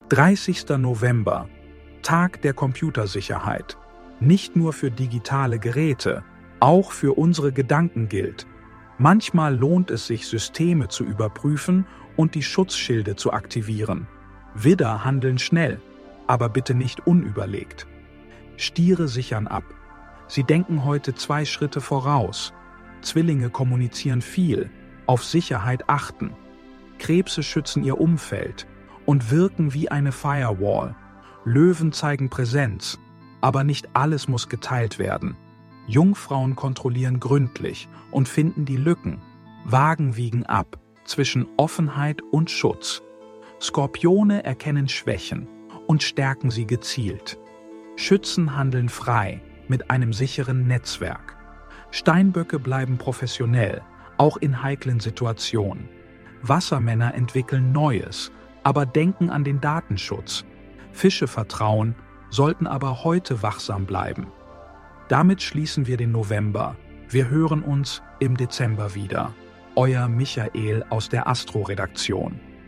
30. November, Tag der Computersicherheit. Nicht nur für digitale Geräte, auch für unsere Gedanken gilt. Manchmal lohnt es sich, Systeme zu überprüfen und die Schutzschilde zu aktivieren. Widder handeln schnell, aber bitte nicht unüberlegt. Stiere sichern ab. Sie denken heute 2 Schritte voraus. Zwillinge kommunizieren viel, auf Sicherheit achten. Krebse schützen ihr Umfeld und wirken wie eine Firewall. Löwen zeigen Präsenz, aber nicht alles muss geteilt werden. Jungfrauen kontrollieren gründlich und finden die Lücken. Wagen wiegen ab zwischen Offenheit und Schutz. Skorpione erkennen Schwächen und stärken sie gezielt. Schützen handeln frei mit einem sicheren Netzwerk. Steinböcke bleiben professionell, auch in heiklen Situationen. Wassermänner entwickeln Neues, aber denken an den Datenschutz. Fische vertrauen, sollten aber heute wachsam bleiben. Damit schließen wir den November. Wir hören uns im Dezember wieder. Euer Michael aus der Astro-Redaktion.